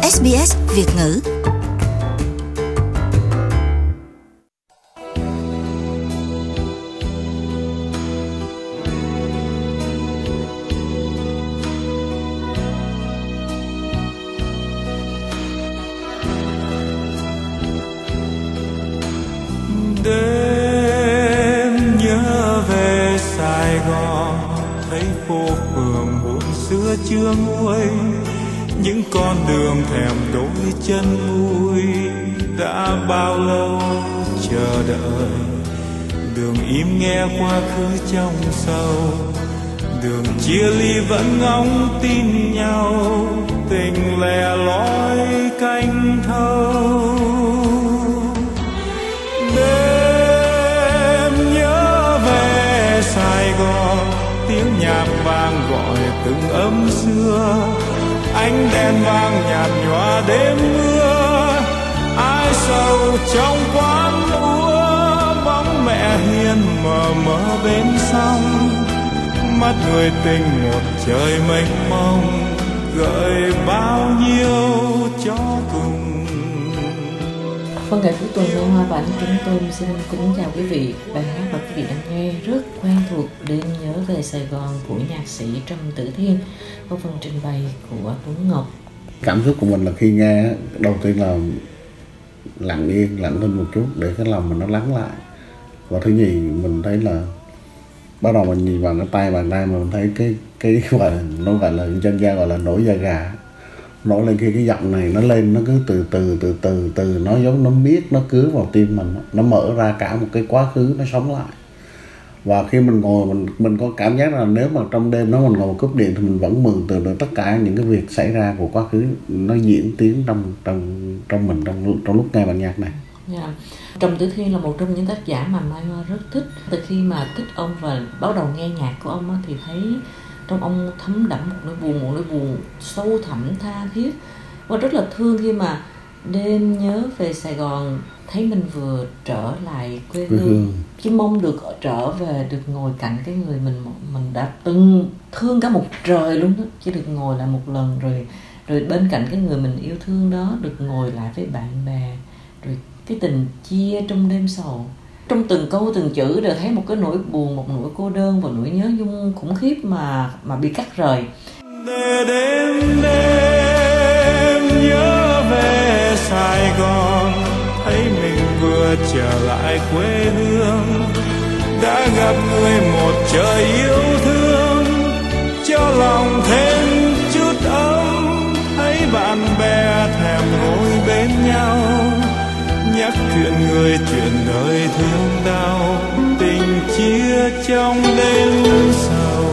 SBS Việt ngữ. Đêm nhớ về Sài Gòn, thấy phố phường buồn xưa chưa nguôi, những con đường thèm đôi chân vui. Đã bao lâu chờ đợi, đường im nghe quá khứ trong sâu, đường chia ly vẫn ngóng tin nhau, tình lẻ loi canh thâu. Đêm nhớ về Sài Gòn, tiếng nhạc vang gọi từng âm xưa, ánh đèn vàng nhạt nhòa đêm mưa. Ai sầu trong quán úa, bóng mẹ hiền mờ mờ bên sông, mắt người tình một trời mênh mông, gợi bao nhiêu cho cùng. Phân nghệ cuối tuần Lê Hoa và anh chúng tôi xin kính chào quý vị. Bài hát mà quý vị đang nghe rất quen thuộc, Đêm nhớ về Sài Gòn của nhạc sĩ Trầm Tử Thiên, có phần trình bày của Tuấn Ngọc. Cảm xúc của mình là khi nghe, đầu tiên là lặng yên, lặng thinh một chút để cái lòng mình nó lắng lại. Và thứ nhì mình thấy là bắt đầu mình nhìn vào cái tay bàn tay mà mình thấy cái gọi là, nó gọi là dân gian gọi là nổi da gà, nổi lên khi cái giọng này nó lên, nó cứ từ từ nó giống nó biết, nó cứ vào tim mình, nó mở ra cả một cái quá khứ, nó sống lại. Và khi mình ngồi mình có cảm giác là nếu mà trong đêm đó mình ngồi cúp điện thì mình vẫn mường tượng được tất cả những cái việc xảy ra của quá khứ nó diễn tiến trong mình trong lúc nghe bản nhạc này. Yeah. Trầm Tử Thiên là một trong những tác giả mà Mai Hoa rất thích. Từ khi mà thích ông và bắt đầu nghe nhạc của ông thì thấy trong ông thấm đẫm một nỗi buồn sâu thẳm tha thiết, và rất là thương khi mà đêm nhớ về Sài Gòn, thấy mình vừa trở lại quê hương, chỉ mong được trở về, được ngồi cạnh cái người mình đã từng thương cả một trời luôn đó, chỉ được ngồi lại một lần, rồi bên cạnh cái người mình yêu thương đó, được ngồi lại với bạn bè, rồi cái tình chia trong đêm sầu. Trong từng câu từng chữ đều thấy một cái nỗi buồn, một nỗi cô đơn và nỗi nhớ nhung khủng khiếp mà bị cắt rời. Đêm nhớ về Sài Gòn, thấy mình vừa trở lại quê hương, đã gặp người một trời yêu thương, cho lòng thêm chút ấm, thấy bạn bè thèm ngồi bên nhau, nhắc chuyện người chuyện đời thương đau, tình chia trong đêm sầu.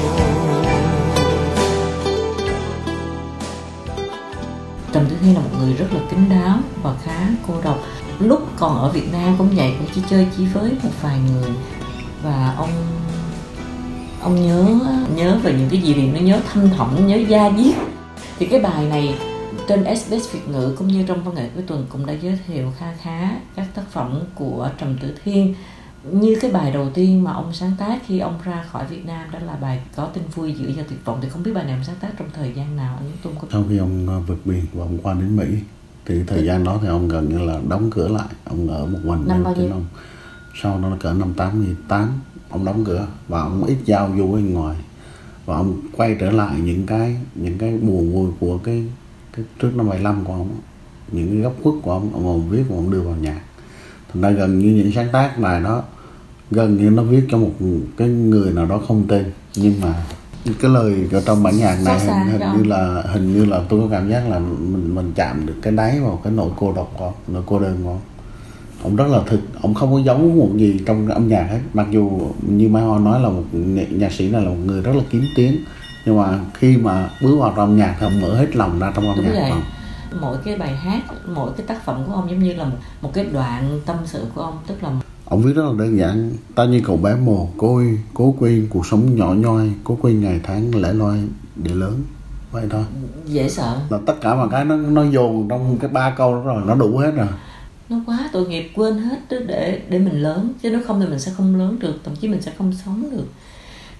Trầm Tử Thiên là một người rất là kín đáo và khá cô độc. Lúc còn ở Việt Nam cũng vậy, cũng chỉ chơi chỉ với một vài người, và ông nhớ về những cái gì thì nó nhớ thâm thẳm, nhớ da diết. Thì cái bài này trên SBS Việt ngữ cũng như trong Văn nghệ cuối tuần cũng đã giới thiệu khá các tác phẩm của Trầm Tử Thiên. Như cái bài đầu tiên mà ông sáng tác khi ông ra khỏi Việt Nam, đó là bài Có tin vui giữa giờ tuyệt vọng. Thì không biết bài này ông sáng tác trong thời gian nào anh Tuấn có... Sau khi ông vượt biển và ông qua đến Mỹ thì thời gian đó thì ông gần như là đóng cửa lại, ông ở một mình. Năm bao nhiêu? Sau đó là cỡ năm 88 ông đóng cửa và ông ít giao du ở ngoài, và ông quay trở lại những cái buồn vui của cái trước năm 75 của ông, những cái góc khuất của ông viết và ông đưa vào nhạc. Thành ra gần như những sáng tác này đó gần như nó viết cho một cái người nào đó không tên, nhưng mà cái lời ở trong bản nhạc này hình như là tôi có cảm giác là mình chạm được cái đáy vào cái nỗi cô độc của ông, nỗi cô đơn của ông. Ông rất là thực, ông không có giấu một gì trong âm nhạc hết. Mặc dù như Mai Hoa nói là một nhạc sĩ này là một người rất là kín tiếng, nhưng mà khi mà bước vào trong âm nhạc thì ông mở hết lòng ra trong âm nhạc của ông. Mỗi cái bài hát, mỗi cái tác phẩm của ông giống như là một cái đoạn tâm sự của ông, tức là ông viết rất là đơn giản. Ta như cậu bé mồ côi, cố quên cuộc sống nhỏ nhoi, cố quên ngày tháng lẻ loi để lớn. Vậy thôi. Dễ sợ. Là tất cả mọi cái nó dồn trong cái 3 câu đó rồi, nó đủ hết rồi. Nó quá tội nghiệp, quên hết để mình lớn, chứ nếu không thì mình sẽ không lớn được, thậm chí mình sẽ không sống được.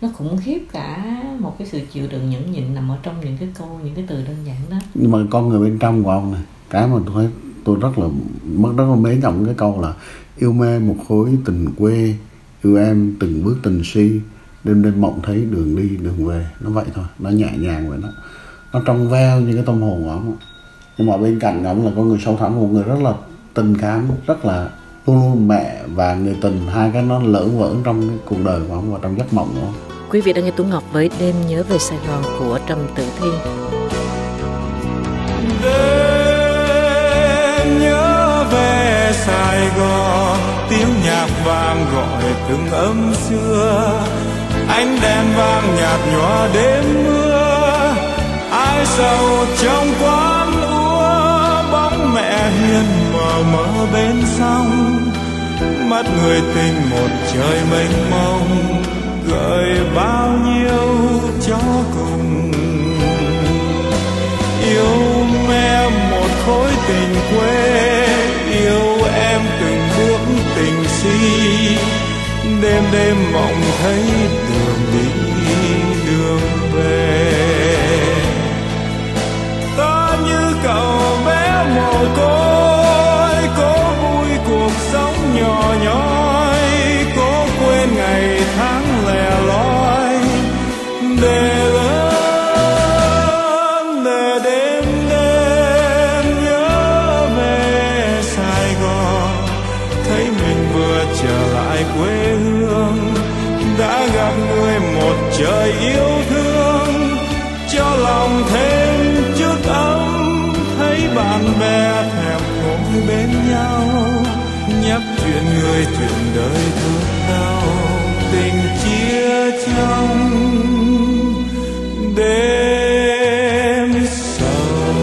nó khủng khiếp cả một cái sự chịu đựng nhẫn nhịn nằm ở trong những cái câu, những cái từ đơn giản đó. Nhưng mà con người bên trong của ông này, cái mà tôi rất là mến trọng cái câu là yêu mê một khối tình quê, yêu em từng bước tình si, đêm đêm mộng thấy đường đi đường về. Nó vậy thôi, nó nhẹ nhàng vậy đó, nó trong veo như cái tâm hồn của ông. Nhưng mà bên cạnh ông là con người sâu thẳm, một người rất là tình cảm, rất là luôn luôn mẹ và người tình, hai cái nó lởn vởn trong cái cuộc đời của ông và trong giấc mộng của ông. Quý vị đang nghe Tuấn Ngọc với Đêm nhớ về Sài Gòn của Trầm Tử Thiên. Đêm nhớ về Sài Gòn, tiếng nhạc vang gọi từng âm xưa, ánh đèn vàng nhạt nhòa đêm mưa, ai sầu trong quán úa, bóng mẹ hiền mờ mờ bên sông, mắt người tình một trời mênh mông, gợi bao nhiêu cho cùng. Yêu em một khối tình quê, yêu em từng bước tình si, đêm đêm mộng thấy đường đi đường về. Ta như cậu bé mồ côi, cố vui cuộc sống nhỏ nhoi, cố quên ngày tháng lẻ loi, để lớn để đêm đêm nhớ về Sài Gòn, thấy mình vừa trở lại quê hương, đã gặp người một trời yêu thương, cho lòng thêm chút ấm, thấy bạn bè thèm ngồi bên nhau, nhắc chuyện người chuyện đời thương đau, tình chia trong đêm sầu.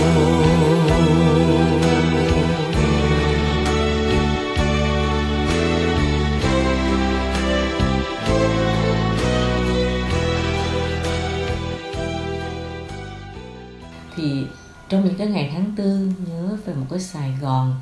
Thì trong những cái ngày tháng tư nhớ về một cái Sài Gòn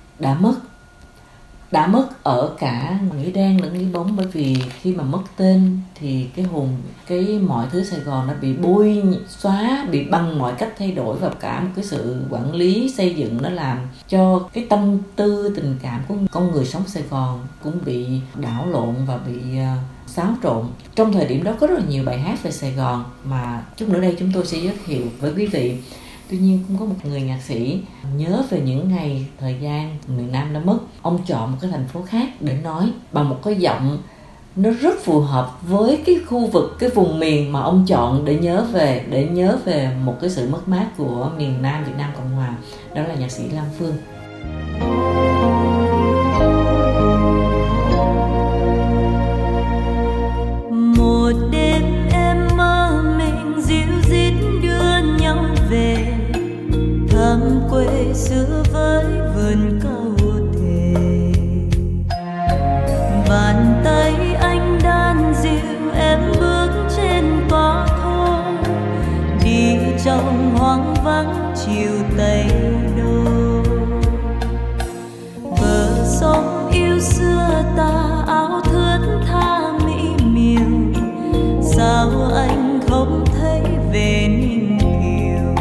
đã mất ở cả nghĩa đen lẫn nghĩa bóng, bởi vì khi mà mất tên thì cái hồn, cái mọi thứ Sài Gòn nó bị bôi xóa, bị bằng mọi cách thay đổi, và cả một cái sự quản lý xây dựng nó làm cho cái tâm tư tình cảm của con người sống Sài Gòn cũng bị đảo lộn và bị xáo trộn. Trong thời điểm đó có rất là nhiều bài hát về Sài Gòn mà chút nữa đây chúng tôi sẽ giới thiệu với quý vị. Tuy nhiên cũng có một người nhạc sĩ nhớ về những ngày thời gian miền Nam đã mất. Ông chọn một cái thành phố khác để nói bằng một cái giọng nó rất phù hợp với cái khu vực, cái vùng miền mà ông chọn để nhớ về một cái sự mất mát của miền Nam Việt Nam Cộng Hòa. Đó là nhạc sĩ Lam Phương. Một đêm em mơ mình dịu dít đưa nhau về thăm quê xưa với vườn câu thề. Bàn tay anh đan dịu em bước trên cỏ khô, đi trong hoang vắng chiều Tây Đô. Bờ sông yêu xưa ta áo thướt tha mỹ miều, sao anh không thấy về Ninh Kiều?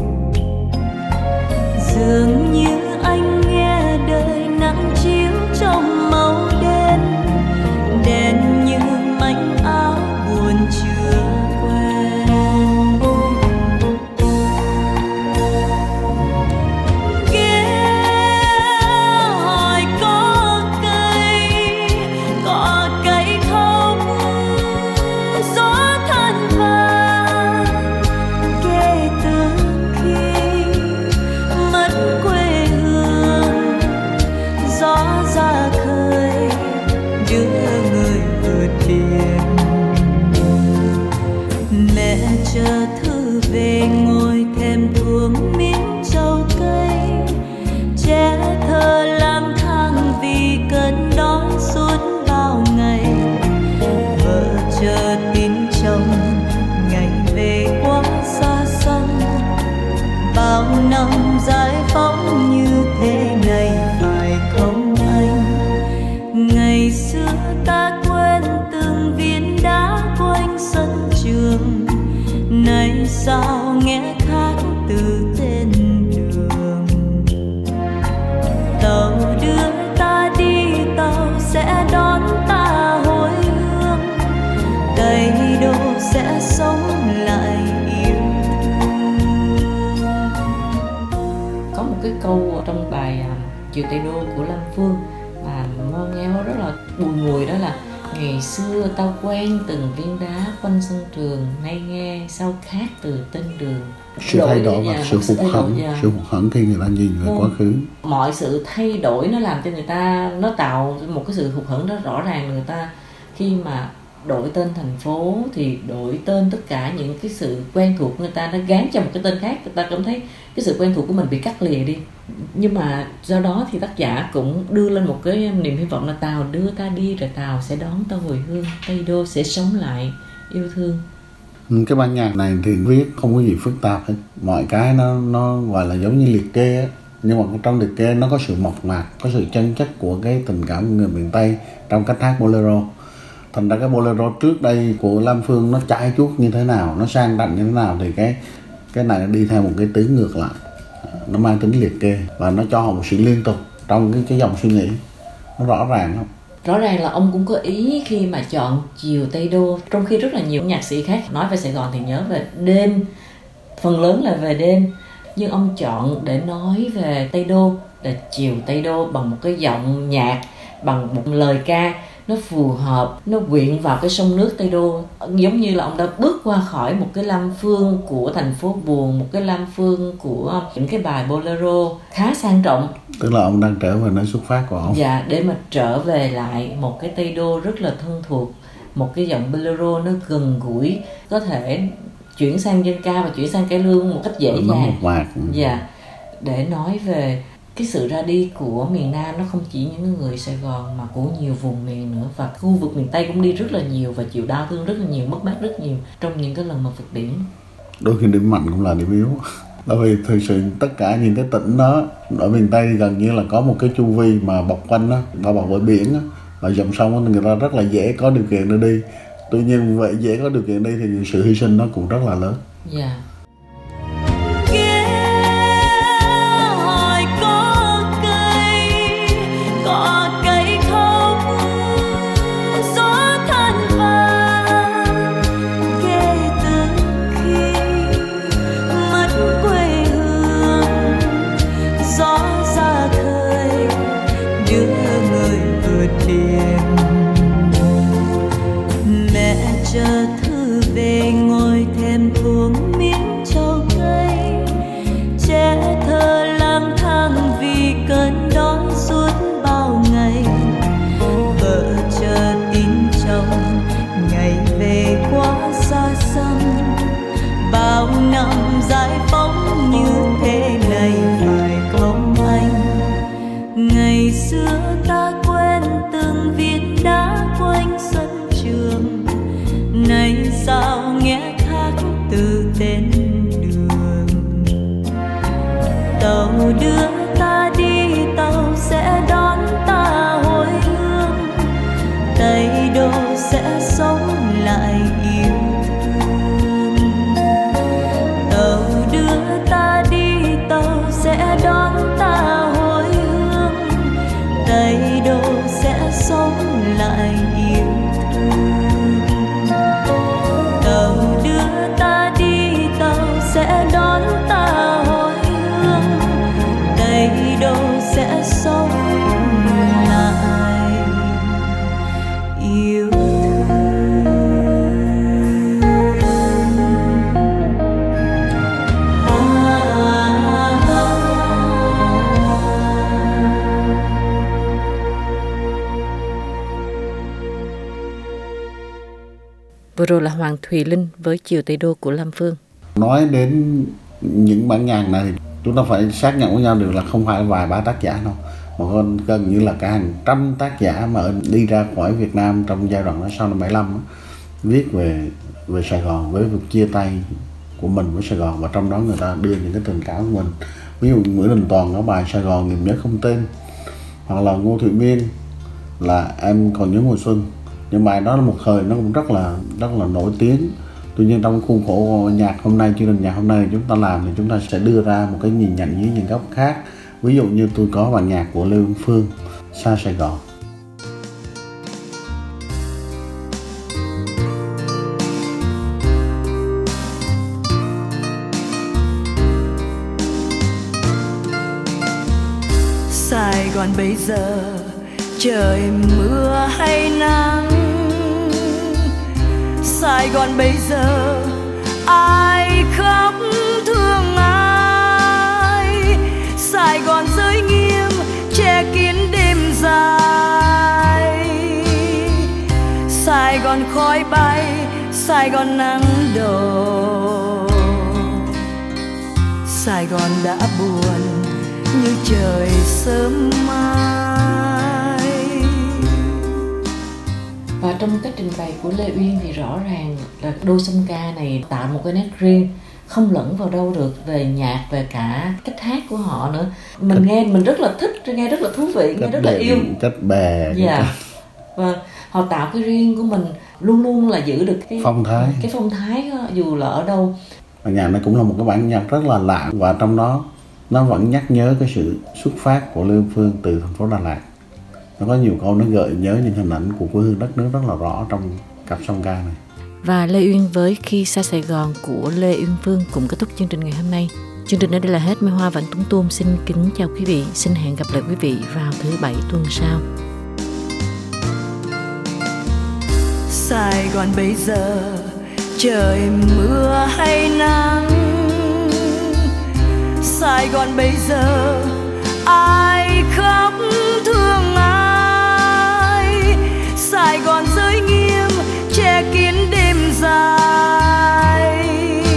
Dường như anh nghe đời nắng chiếu trong màu đen, đen như mảnh áo buồn chưa quen. Ghé hỏi có cây không, gió than vàng kể từ khi mất quê hương. Gió ra khơi đưa người vượt biển, mẹ chờ thư về ngồi thèm thuồng miếng trầu cây, trẻ thơ lang thang vì cơn đói suốt bao ngày. Vợ chờ tin chồng ngày về quá xa xăm, bao năm giải phóng như thế này phải không anh? Ngày xưa ta quên từng viên đá quay cái câu trong bài Chiều Tây Đô của Lam Phương mà Mo nghe rất là bùi ngùi, đó là: ngày xưa tao quen từng viên đá quanh sân trường, nay nghe sao khác từ tên đường. Sự thay đổi và sự hụt hẫng khi người ta nhìn về quá khứ. Mọi sự thay đổi nó làm cho người ta, nó tạo một cái sự hụt hẫng đó. Rõ ràng người ta khi mà đổi tên thành phố thì đổi tên tất cả những cái sự quen thuộc, người ta nó gán cho một cái tên khác, người ta cảm thấy cái sự quen thuộc của mình bị cắt lìa đi. Nhưng mà do đó thì tác giả cũng đưa lên một cái niềm hy vọng là Tàu đưa ta đi rồi Tàu sẽ đón ta hồi hương, Tây Đô sẽ sống lại yêu thương. Cái bản nhạc này thì viết không có gì phức tạp hết, mọi cái nó gọi là giống như liệt kê á, nhưng mà trong liệt kê nó có sự mộc mạc, có sự chân chất của cái tình cảm của người miền Tây trong cách hát bolero. Thành ra cái bolero trước đây của Lam Phương nó chai chuốt như thế nào, nó sang đậm như thế nào, thì cái này nó đi theo một cái tuyến ngược lại, nó mang tính liệt kê và nó cho một sự liên tục trong cái dòng suy nghĩ, nó rõ ràng không? Rõ ràng là ông cũng có ý khi mà chọn Chiều Tây Đô, trong khi rất là nhiều nhạc sĩ khác nói về Sài Gòn thì nhớ về đêm, phần lớn là về đêm, nhưng ông chọn để nói về Tây Đô là Chiều Tây Đô bằng một cái giọng nhạc, bằng một lời ca nó phù hợp, nó quyện vào cái sông nước Tây Đô. Giống như là ông đã bước qua khỏi một cái Lam Phương của thành phố buồn, một cái Lam Phương của những cái bài bolero khá sang trọng. Tức là ông đang trở về nơi xuất phát của ông. Dạ, để mà trở về lại một cái Tây Đô rất là thân thuộc, một cái giọng bolero nó gần gũi, có thể chuyển sang dân ca và chuyển sang cải lương một cách dễ dàng. Dạ, để nói về cái sự ra đi của miền Nam, nó không chỉ những người Sài Gòn mà của nhiều vùng miền nữa, và khu vực miền Tây cũng đi rất là nhiều và chịu đau thương rất là nhiều, mất mát rất nhiều trong những cái lần mà vượt biển. Đôi khi điểm mạnh cũng là điểm yếu. Bởi vì thực sự tất cả những cái tỉnh đó ở miền Tây gần như là có một cái chu vi mà bọc quanh đó, bao bọc bởi biển đó, và dòng sông đó, người ta rất là dễ có điều kiện để đi. Tuy nhiên vậy dễ có điều kiện đi thì sự hy sinh nó cũng rất là lớn. Dạ. Chờ thư về ngồi thèm thuồng miếng trầu cây, trẻ thơ lang thang vì cơn đói suốt bao ngày. Vợ chờ tin chồng ngày về quá xa xăm, bao năm giải phóng như thế này phải không anh? Ngày xưa ta quen từng viên đá quanh sân trường, nay sao nghe khác từ tên đường. Tàu đưa ta đi, tàu sẽ đón ta hồi hương, Tây Đô sẽ sống lại yêu thương. Tàu đưa ta đi, tàu sẽ đón ta hồi hương, Tây Đô sẽ sống lại yêu thương. Tàu đưa ta đi, tàu sẽ đón ta hồi hương, Tây Đô sẽ sống lại yêu Vừa rồi là Hoàng Thùy Linh với Chiều Tây Đô của Lam Phương. Nói đến những bản nhạc này thì chúng ta phải xác nhận với nhau được là không phải vài ba tác giả đâu, mà còn gần như là cả hàng trăm tác giả mà đi ra khỏi Việt Nam trong giai đoạn đó sau năm 75 đó, viết về Sài Gòn, với việc chia tay của mình với Sài Gòn, và trong đó người ta đưa những cái tình cảm của mình. Ví dụ Nguyễn Đình Toàn có bài Sài Gòn niềm nhớ không tên, hoặc là Ngô Thụy Miên là Em còn nhớ mùa xuân. Nhưng bài đó là một thời nó cũng rất là nổi tiếng. Tuy nhiên trong khuôn khổ nhạc hôm nay, chương trình nhạc hôm nay chúng ta làm thì chúng ta sẽ đưa ra một cái nhìn nhận dưới những góc khác. Ví dụ như tôi có bản nhạc của Lê Vân Phương, Xa Sài Gòn. Sài Gòn bây giờ trời mưa hay nắng, Sài Gòn bây giờ ai khóc thương ai, Sài Gòn giới nghiêm che kín đêm dài, Sài Gòn khói bay, Sài Gòn nắng đổ, Sài Gòn đã buồn như trời sớm mai. Và trong cách trình bày của Lê Uyên thì rõ ràng là đôi song ca này tạo một cái nét riêng, không lẫn vào đâu được, về nhạc, về cả cách hát của họ nữa. Mình nghe mình rất là thích, nghe rất là thú vị, nghe rất là yêu. Cách bè. Dạ. Và họ tạo cái riêng của mình, luôn luôn là giữ được cái phong thái đó, dù là ở đâu. Và nhạc này cũng là một cái bản nhạc rất là lạ, và trong đó nó vẫn nhắc nhớ cái sự xuất phát của Lê Uyên Phương từ thành phố Đà Lạt. Nó có nhiều câu nó gợi nhớ những hình ảnh của quê hương đất nước rất là rõ trong cặp song ca này. Và Lê Uyên với Khi Xa Sài Gòn của Lê Uyên Phương cũng kết thúc chương trình ngày hôm nay. Chương trình ở đây là hết. Mai Hoa và Tuấn Tôm xin kính chào quý vị. Xin hẹn gặp lại quý vị vào thứ Bảy tuần sau. Sài Gòn bây giờ trời mưa hay nắng, Sài Gòn bây giờ ai khóc thương ai, Sài Gòn giới nghiêm che kín đêm dài,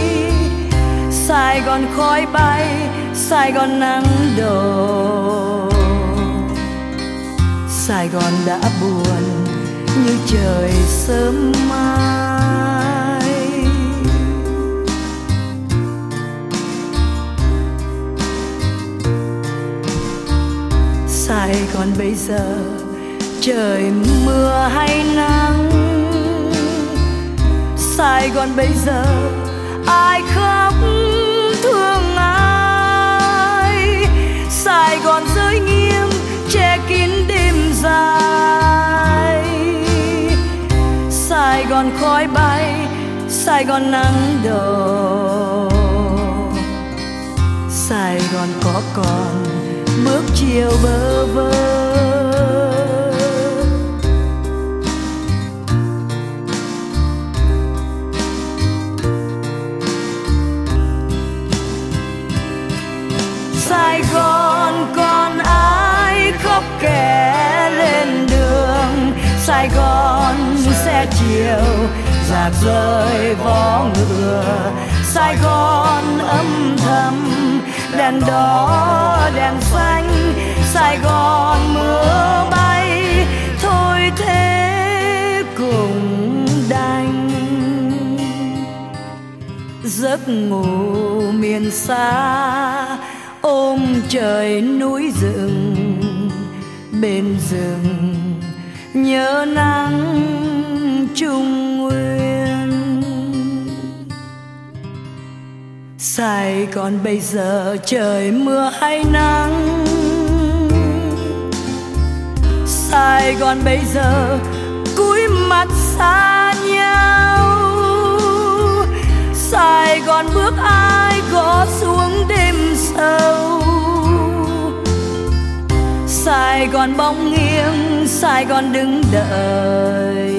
Sài Gòn khói bay, Sài Gòn nắng đổ, Sài Gòn đã buồn như trời sớm mai. Sài Gòn bây giờ trời mưa hay nắng, Sài Gòn bây giờ ai khóc thương ai, Sài Gòn giới nghiêm che kín đêm dài, Sài Gòn khói bay, Sài Gòn nắng đổ, Sài Gòn có còn bước chiều bơ vơ. Sài Gòn còn ai khóc kẻ lên đường, Sài Gòn xe chiều rạc rơi vó ngựa, Sài Gòn âm thầm đèn đỏ đèn xanh, Sài Gòn mưa bay thôi thế cũng đành. Giấc ngủ miền xa ôm trời núi rừng, bên rừng nhớ nắng Trung Nguyên. Sài Gòn bây giờ trời mưa hay nắng, Sài Gòn bây giờ cúi mặt xa nhau, Sài Gòn bước ai gõ xuống đêm sâu, Sài Gòn bóng nghiêng, Sài Gòn đứng đợi,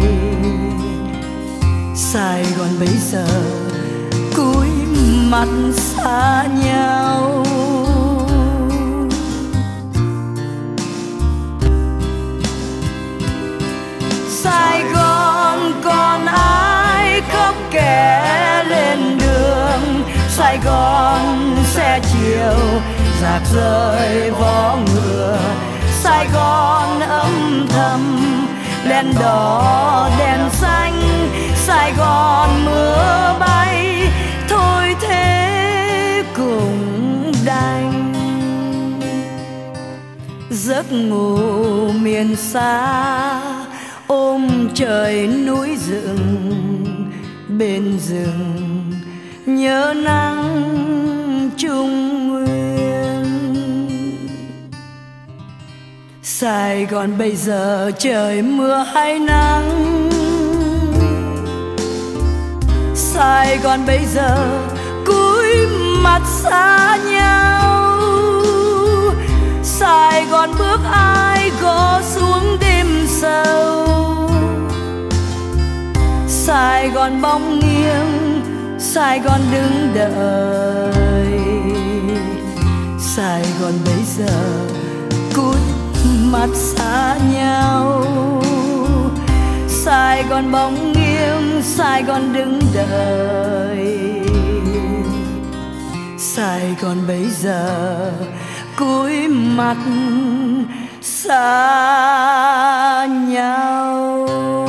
Sài Gòn bây giờ cúi mặt xa nhau. Sài Gòn còn ai khóc kẻ lên đường, Sài Gòn xe chiều rạc rơi vó ngựa, Sài Gòn âm thầm đèn đỏ đèn xanh, Sài Gòn mưa bay thôi thế cũng đành. Giấc ngủ miền xa ôm trời núi rừng, bên rừng nhớ nắng Trung Nguyên. Sài Gòn bây giờ trời mưa hay nắng, Sài Gòn bây giờ cúi mặt xa nhau, Sài Gòn bóng nghiêng, Sài Gòn đứng đợi. Sài Gòn bây giờ cúi mặt xa nhau. Sài Gòn bóng nghiêng, Sài Gòn đứng đợi. Sài Gòn bây giờ cúi mặt xa nhau.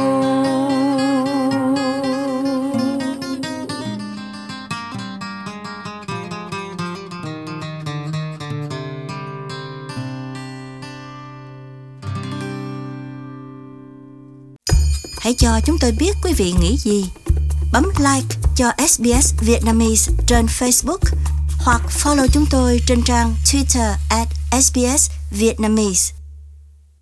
Hãy cho chúng tôi biết quý vị nghĩ gì. Bấm like cho SBS Vietnamese trên Facebook hoặc follow chúng tôi trên trang Twitter @SBS Vietnamese.